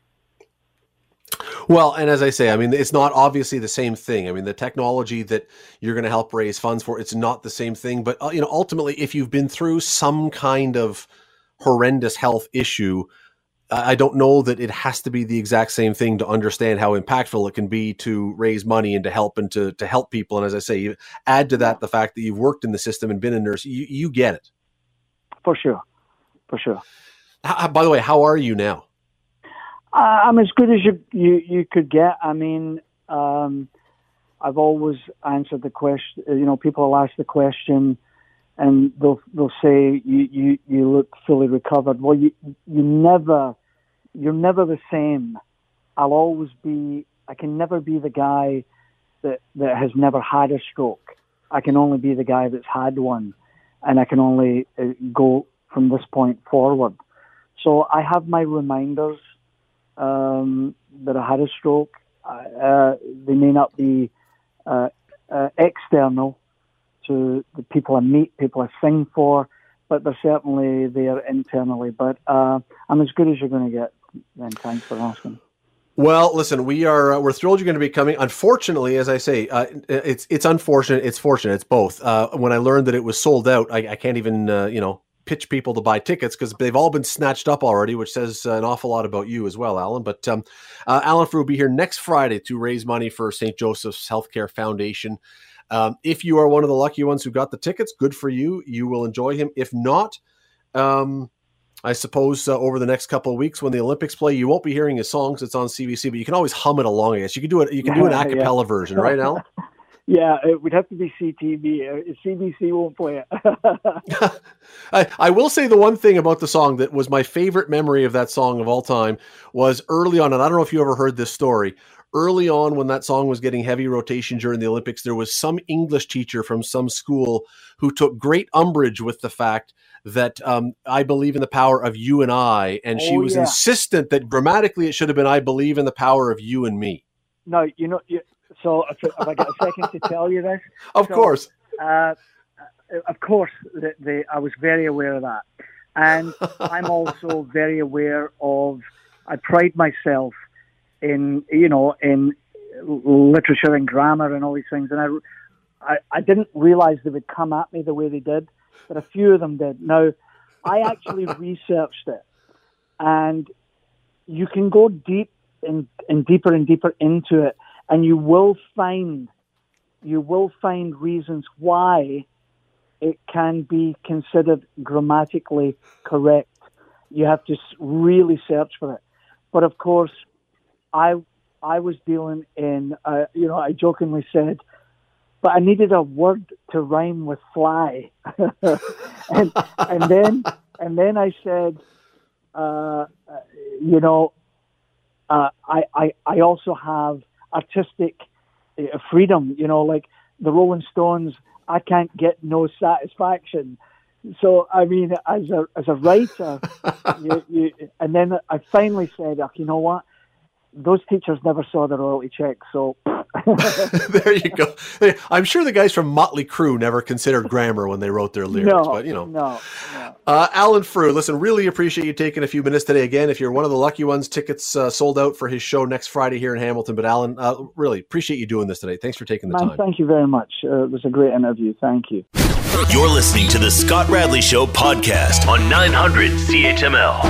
Well, and as I say, I mean, it's not obviously the same thing. I mean, the technology that you're going to help raise funds for, it's not the same thing. But uh, you know, ultimately, if you've been through some kind of horrendous health issue, I don't know that it has to be the exact same thing to understand how impactful it can be to raise money and to help and to, to help people. And as I say, you add to that the fact that you've worked in the system and been a nurse, you, you get it. For sure. For sure. How, by the way, how are you now? Uh, I'm as good as you, you, you could get. I mean, um, I've always answered the question, you know, people will ask the question, and they'll they'll say you, you, you look fully recovered. Well, you you never you're never the same. I'll always be. I can never be the guy that that has never had a stroke. I can only be the guy that's had one, and I can only uh, go from this point forward. So I have my reminders um, that I had a stroke. Uh, they may not be uh, uh, external to the people I meet, people I sing for, but they're certainly there internally. But uh, I'm as good as you're going to get, and thanks for asking. Well, listen, we are uh, we're thrilled you're going to be coming. Unfortunately, as I say, uh, it's it's unfortunate. It's fortunate. It's both. Uh, when I learned that it was sold out, I, I can't even uh, you know pitch people to buy tickets because they've all been snatched up already, which says uh, an awful lot about you as well, Alan. But um, uh, Alan Frew will be here next Friday to raise money for Saint Joseph's Healthcare Foundation. Um, if you are one of the lucky ones who got the tickets, good for you. You will enjoy him. If not, um, I suppose uh, over the next couple of weeks when the Olympics play, you won't be hearing his songs. It's on C B C, but you can always hum it along. I guess you can do it. You can do an a cappella yeah. version, right, Alan? Yeah, it would have to be C T V. C B C won't play it. I, I will say the one thing about the song that was my favorite memory of that song of all time was early on, and I don't know if you ever heard this story, early on when that song was getting heavy rotation during the Olympics, there was some English teacher from some school who took great umbrage with the fact that um, I believe in the power of you and I, and she Oh, was yeah. insistent that grammatically it should have been I believe in the power of you and me. No, you know, you, so if, if I got a second to tell you this. Of so, course. Uh, of course, the, the, I was very aware of that. And I'm also very aware of, I pride myself in, you know, in literature and grammar and all these things. And I, I, I didn't realize they would come at me the way they did, but a few of them did. Now, I actually researched it, and you can go deep and, and deeper and deeper into it, and you will find, you will find reasons why it can be considered grammatically correct. You have to really search for it. But of course, I I was dealing in, uh, you know, I jokingly said, but I needed a word to rhyme with fly, and and then and then I said, uh, you know, uh, I I I also have artistic freedom, you know, like the Rolling Stones. I can't get no satisfaction. So, I mean, as a as a writer, you, you, and then I finally said, oh, you know what? Those teachers never saw the royalty check, so... There you go. I'm sure the guys from Motley Crue never considered grammar when they wrote their lyrics, no, but, you know. No, no. Uh, Alan Frew, listen, really appreciate you taking a few minutes today. Again, if you're one of the lucky ones, tickets uh, sold out for his show next Friday here in Hamilton. But, Alan, uh, really appreciate you doing this today. Thanks for taking the Man, time. thank you very much. Uh, it was a great interview. Thank you. You're listening to the Scott Radley Show podcast on nine hundred C H M L.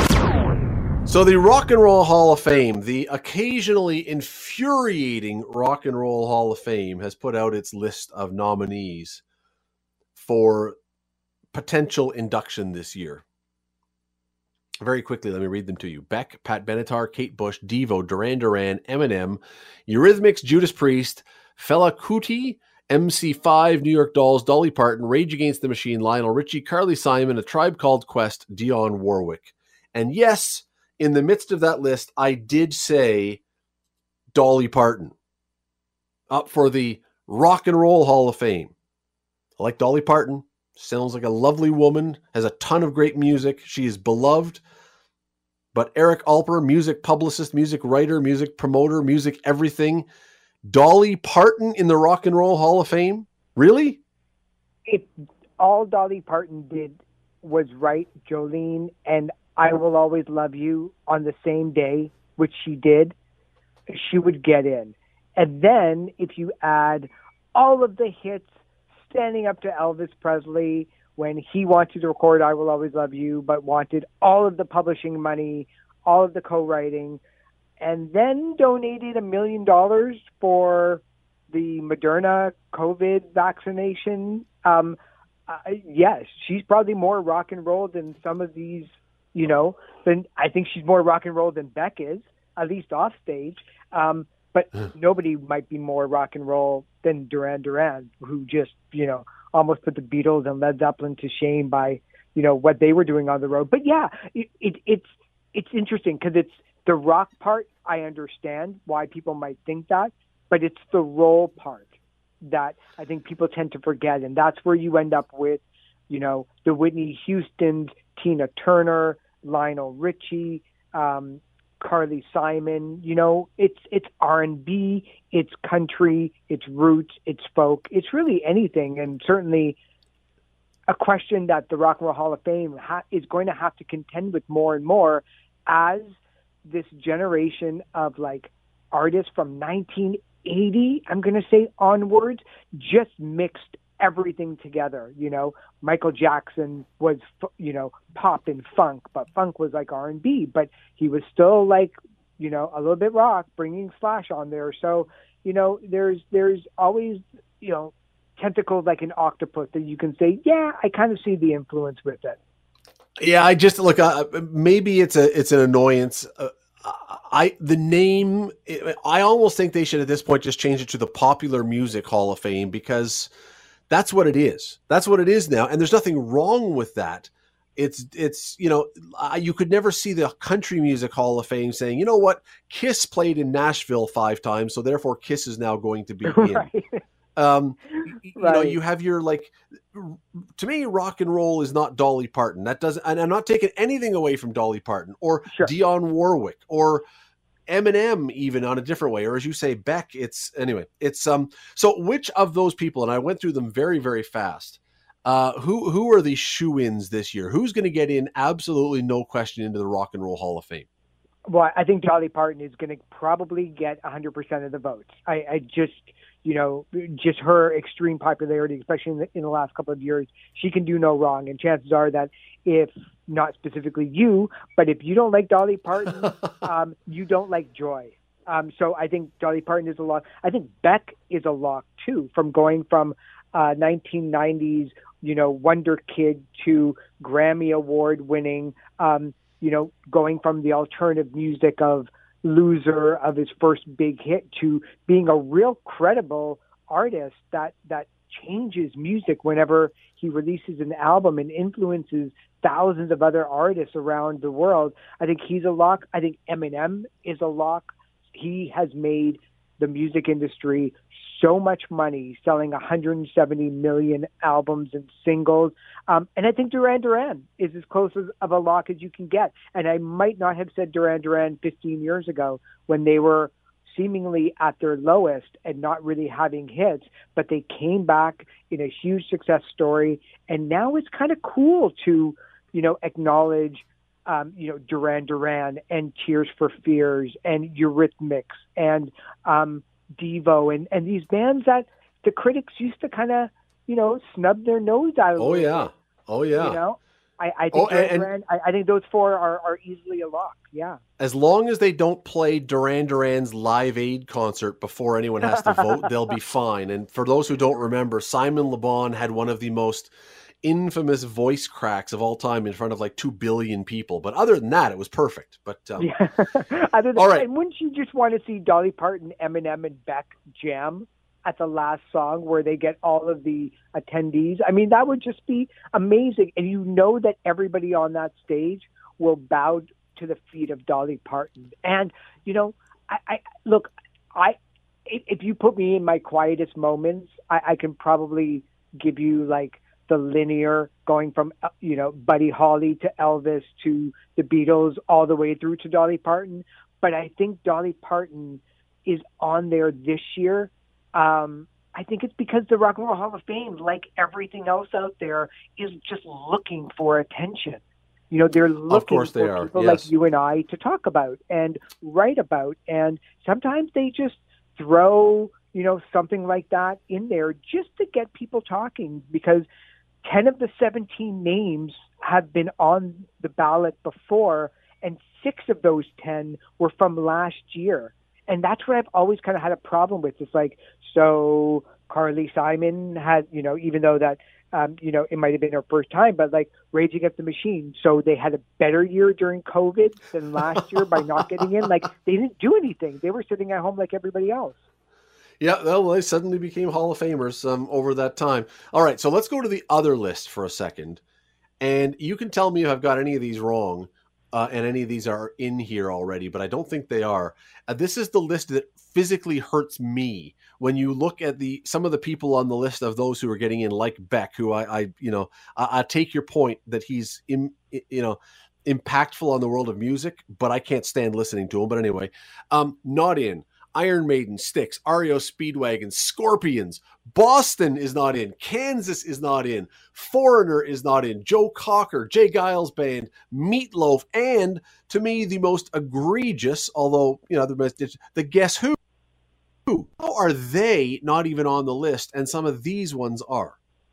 So the Rock and Roll Hall of Fame, the occasionally infuriating Rock and Roll Hall of Fame, has put out its list of nominees for potential induction this year. Very quickly, let me read them to you. Beck, Pat Benatar, Kate Bush, Devo, Duran Duran, Eminem, Eurythmics, Judas Priest, Fela Kuti, M C five, New York Dolls, Dolly Parton, Rage Against the Machine, Lionel Richie, Carly Simon, A Tribe Called Quest, Dionne Warwick. And yes, in the midst of that list, I did say Dolly Parton up for the Rock and Roll Hall of Fame. I like Dolly Parton. Sounds like a lovely woman, has a ton of great music. She is beloved. But Eric Alper, music publicist, music writer, music promoter, music everything. Dolly Parton in the Rock and Roll Hall of Fame? Really? If all Dolly Parton did was write Jolene and I Will Always Love You on the same day, which she did, she would get in. And then if you add all of the hits, standing up to Elvis Presley when he wanted to record I Will Always Love You, but wanted all of the publishing money, all of the co-writing, and then donated a million dollars for the Moderna COVID vaccination. Um, uh, yes, she's probably more rock and roll than some of these, you know, then I think she's more rock and roll than Beck is, at least off stage. Um, but nobody might be more rock and roll than Duran Duran, who just, you know, almost put the Beatles and Led Zeppelin to shame by, you know, what they were doing on the road. But yeah, it, it, it's it's interesting because it's the rock part. I understand why people might think that, but it's the roll part that I think people tend to forget, and that's where you end up with, you know, the Whitney Houstons, Tina Turner, Lionel Richie, um, Carly Simon. You know, it's it's R and B, it's country, it's roots, it's folk, it's really anything, and certainly a question that the Rock and Roll Hall of Fame ha- is going to have to contend with more and more as this generation of like artists from nineteen eighty, I'm going to say onwards, just mixed everything together. You know, Michael Jackson was, you know, pop and funk, but funk was like R and B, but he was still like, you know, a little bit rock, bringing Slash on there. So, you know, there's, there's always, you know, tentacles like an octopus that you can say, yeah, I kind of see the influence with it. Yeah, I just look, uh, maybe it's a, it's an annoyance. Uh, I the name I almost think they should at this point just change it to the Popular Music Hall of Fame, because that's what it is. That's what it is now, and there's nothing wrong with that. It's it's you know, you could never see the Country Music Hall of Fame saying, you know what, Kiss played in Nashville five times, so therefore Kiss is now going to be in. Right. Um, you Right. know, you have your, like, to me, rock and roll is not Dolly Parton. That doesn't, and I'm not taking anything away from Dolly Parton or Sure. Dionne Warwick or Eminem, even on a different way, or as you say, Beck. It's anyway. It's um. So which of those people? And I went through them very, very fast. Uh, who who are the shoe-ins this year? Who's going to get in? Absolutely no question into the Rock and Roll Hall of Fame. Well, I think Dolly Parton is going to probably get one hundred percent of the votes. I, I just, you know, just her extreme popularity, especially in the, in the last couple of years, she can do no wrong. And chances are that if not specifically you, but if you don't like Dolly Parton, um, you don't like Joy. Um, so I think Dolly Parton is a lock. I think Beck is a lock too, from going from uh, nineteen nineties, you know, Wonder Kid to Grammy Award winning, um, you know, going from the alternative music of Loser, of his first big hit, to being a real credible artist that, that changes music whenever he releases an album and influences thousands of other artists around the world. I think he's a lock. I think Eminem is a lock. He has made the music industry so much money, selling one hundred seventy million albums and singles. Um, and I think Duran Duran is as close as, of a lock as you can get. And I might not have said Duran Duran fifteen years ago when they were seemingly at their lowest and not really having hits, but they came back in a huge success story. And now it's kind of cool to, you know, acknowledge Um, you know, Duran Duran and Tears for Fears and Eurythmics and um, Devo and, and these bands that the critics used to kind of, you know, snub their nose out of. Oh yeah, bit, oh yeah. You know, I, I think oh, Duran and, Duran, I, I think those four are, are easily a lock. Yeah. As long as they don't play Duran Duran's Live Aid concert before anyone has to vote, they'll be fine. And for those who don't remember, Simon Le Bon had one of the most infamous voice cracks of all time in front of like two billion people. But other than that, it was perfect. But um, yeah. other than, all right. And wouldn't you just want to see Dolly Parton, Eminem, and Beck jam at the last song where they get all of the attendees? I mean, that would just be amazing. And you know that everybody on that stage will bow to the feet of Dolly Parton. And, you know, I, I look, I if you put me in my quietest moments, I, I can probably give you like the linear going from, you know, Buddy Holly to Elvis to the Beatles all the way through to Dolly Parton. But I think Dolly Parton is on there this year. Um, I think it's because the Rock and Roll Hall of Fame, like everything else out there, is just looking for attention. You know, they're looking of course they for are. people yes. like you and I to talk about and write about. And sometimes they just throw, you know, something like that in there just to get people talking, because ten of the seventeen names have been on the ballot before, and six of those ten were from last year. And that's what I've always kind of had a problem with. It's like, so Carly Simon had, you know, even though that, um, you know, it might have been her first time, but like Rage Against the Machine. So they had a better year during COVID than last year by not getting in. Like, they didn't do anything. They were sitting at home like everybody else. Yeah, well, they suddenly became Hall of Famers um, over that time. All right, so let's go to the other list for a second. And you can tell me if I've got any of these wrong, uh, and any of these are in here already, but I don't think they are. Uh, this is the list that physically hurts me when you look at the some of the people on the list of those who are getting in, like Beck, who I, I you know, I, I take your point that he's, in, you know, impactful on the world of music, but I can't stand listening to him. But anyway, um, not in. Iron Maiden, Styx, R E O Speedwagon, Scorpions, Boston is not in, Kansas is not in, Foreigner is not in, Joe Cocker, Jay Giles Band, Meatloaf, and to me the most egregious, although you know the most, the Guess Who. How are they not even on the list, and some of these ones are?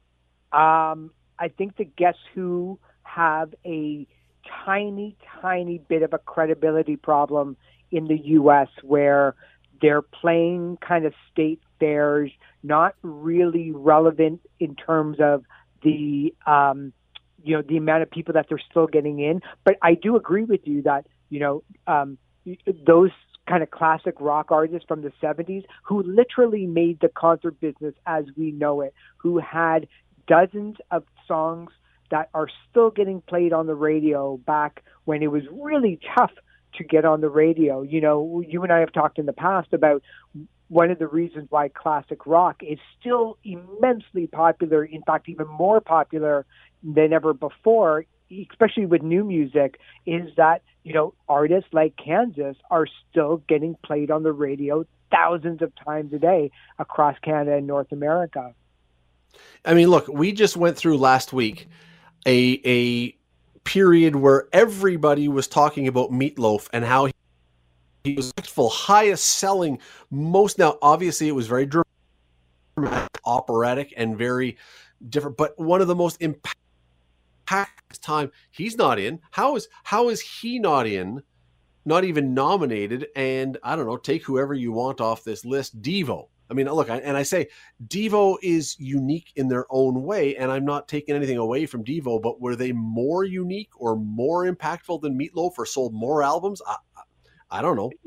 Um, I think the Guess Who have a tiny, tiny bit of a credibility problem in the U S where they're playing kind of state fairs, not really relevant in terms of the, um, you know, the amount of people that they're still getting in. But I do agree with you that, you know, um, those kind of classic rock artists from the seventies who literally made the concert business as we know it, who had dozens of songs that are still getting played on the radio back when it was really tough to get on the radio. You know, you and I have talked in the past about one of the reasons why classic rock is still immensely popular, in fact, even more popular than ever before, especially with new music, is that, you know, artists like Kansas are still getting played on the radio thousands of times a day across Canada and North America. I mean, look, we just went through last week a a period where everybody was talking about Meatloaf and how he He was the highest selling, most. Now, obviously, it was very dramatic, operatic, and very different. But one of the most impactful time he's not in. How is how is he not in? Not even nominated. And I don't know. Take whoever you want off this list. Devo. I mean, look, I, and I say Devo is unique in their own way, and I'm not taking anything away from Devo. But were they more unique or more impactful than Meatloaf, or sold more albums? I, I don't know.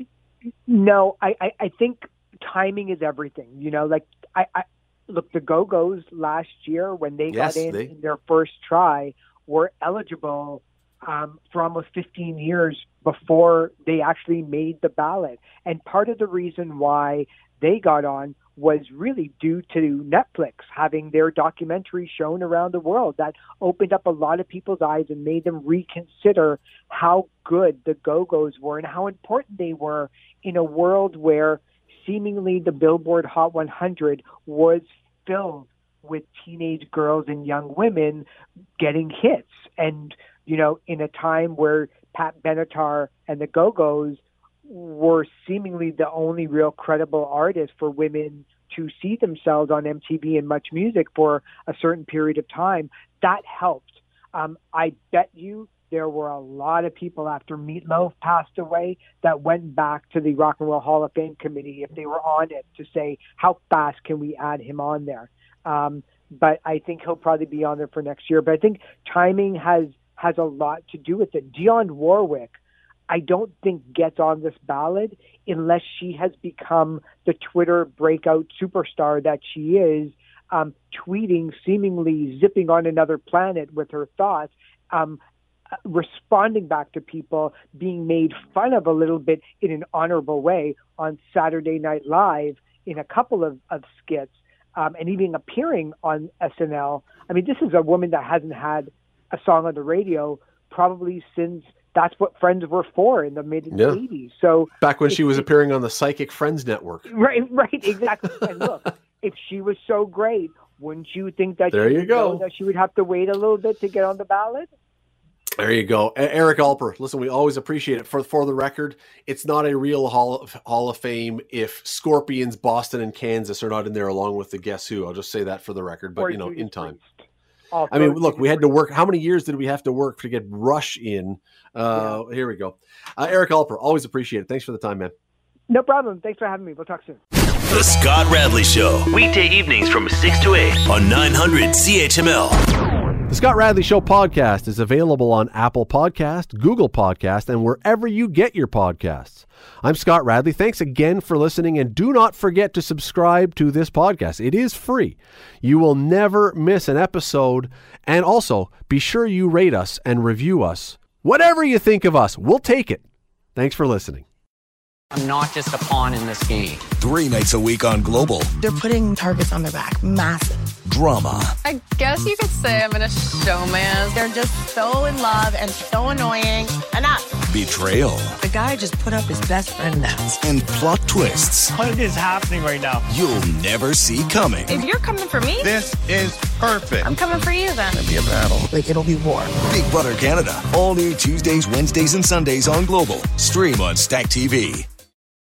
No, I, I, I think timing is everything. You know, like I, I look, the Go-Go's last year when they yes, got in, they... in their first try were eligible um, for almost fifteen years before they actually made the ballot. And part of the reason why they got on was really due to Netflix having their documentary shown around the world. That opened up a lot of people's eyes and made them reconsider how good the Go-Go's were and how important they were in a world where seemingly the Billboard Hot one hundred was filled with teenage girls and young women getting hits. And, you know, in a time where Pat Benatar and the Go-Go's were seemingly the only real credible artists for women to see themselves on M T V and Much Music for a certain period of time, that helped. Um, I bet you there were a lot of people after Meatloaf passed away that went back to the Rock and Roll Hall of Fame committee, if they were on it, to say, how fast can we add him on there? Um, but I think he'll probably be on there for next year. But I think timing has, has a lot to do with it. Dionne Warwick, I don't think gets on this ballot unless she has become the Twitter breakout superstar that she is, um, tweeting, seemingly zipping on another planet with her thoughts, um, responding back to people, being made fun of a little bit in an honorable way on Saturday Night Live in a couple of, of skits, um, and even appearing on S N L. I mean, this is a woman that hasn't had a song on the radio probably since that's what Friends were for in the mid eighties. Yeah. So back when she was appearing on the Psychic Friends network. Right, right, exactly. And look, if she was so great, wouldn't you think that there she you would go. know that she would have to wait a little bit to get on the ballot? There you go. Eric Alper, listen, we always appreciate it. For for the record, it's not a real Hall of, Hall of Fame if Scorpions, Boston, and Kansas are not in there along with the Guess Who. I'll just say that for the record, but, or you know, in time. Also, I mean, look, we had to work. How many years did we have to work to get Rush in? Uh, yeah. Here we go. Uh, Eric Alper, always appreciate it. Thanks for the time, man. No problem. Thanks for having me. We'll talk soon. The Scott Radley Show, weekday evenings from six to eight on nine hundred C H M L. The Scott Radley Show podcast is available on Apple Podcast, Google Podcast, and wherever you get your podcasts. I'm Scott Radley. Thanks again for listening, and do not forget to subscribe to this podcast. It is free. You will never miss an episode, and also be sure you rate us and review us. Whatever you think of us, we'll take it. Thanks for listening. I'm not just a pawn in this game. Three nights a week on Global. They're putting targets on their back. Massive. Drama. I guess you could say I'm in a showman. They're just so in love and so annoying. Enough. Betrayal. The guy just put up his best friend now. And plot twists. What is happening right now? You'll never see coming. If you're coming for me, this is perfect. I'm coming for you then. It'll be a battle. Like, it'll be war. Big Brother Canada. All new Tuesdays, Wednesdays, and Sundays on Global. Stream on Stack T V.